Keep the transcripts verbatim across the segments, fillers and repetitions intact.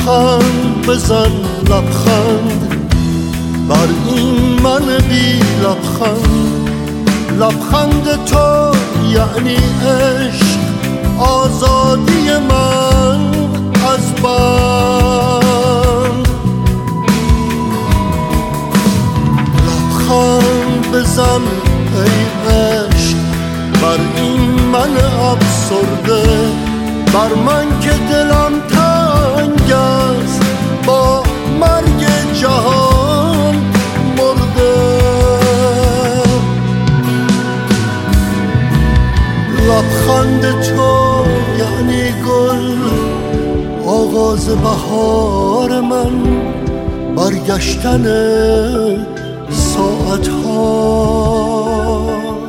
لبخند بزن لبخند بر این من بی لبخند. لبخند تو یعنی عشق، آزادی من از بند. لبخند بزن ای عشق بر این من افسرده، بر من که دلم تنگ است با مرگ جهان مرده. لبخند تو یعنی گل، آغاز بهار من، برگشتن ساعتها،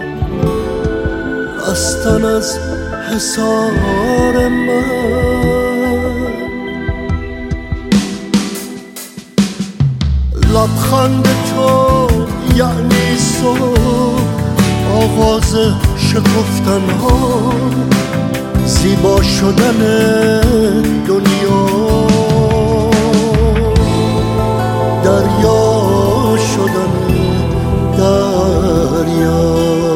رستن از حصار من. لبخند تو یعنی صبح، آغاز شکفتن ها، زیبا شدن دنیا، دریا شدن دریا.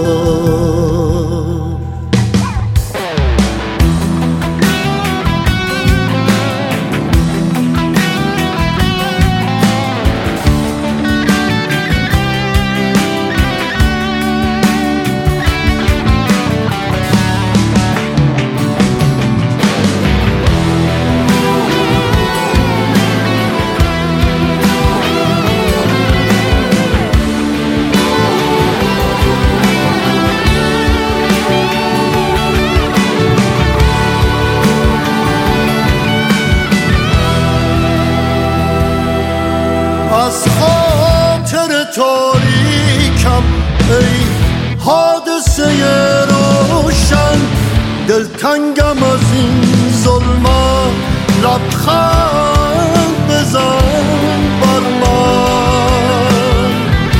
از خاطر تاریکم ای حادثه روشن، دلتنگم از این ظلمت. لبخند بزن بر من.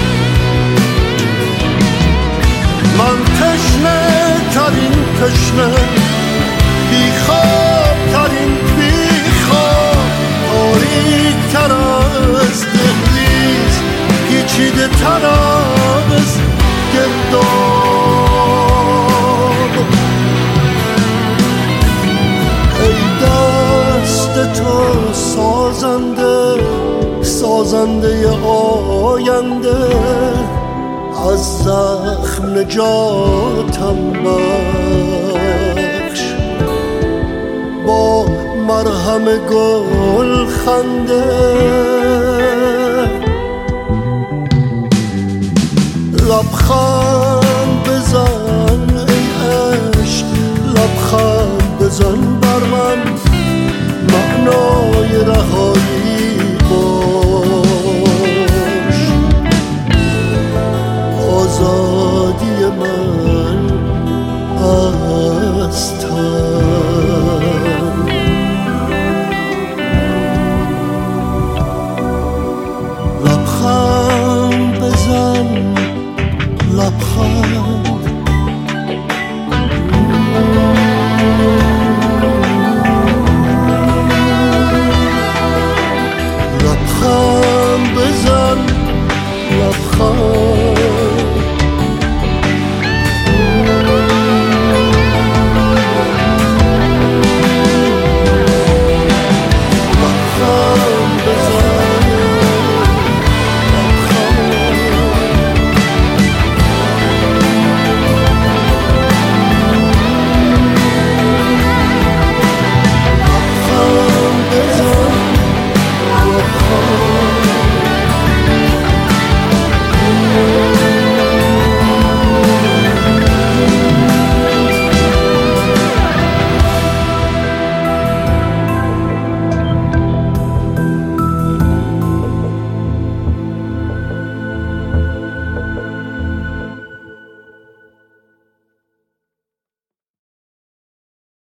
من تشنه ترین تشنه، بیخواب ترین بیخواب، تاریک تر از دهلیز، پیچیده تر از گرداب. ای دست تو سازنده، سازنده آینده، از زخم نجاتم بخش با مرهم گل خنده. لبخند بزن ای عشق، لبخند بزن بر من، معنای رهایی باش، آزادی من از تن. لبخند بزن لبخند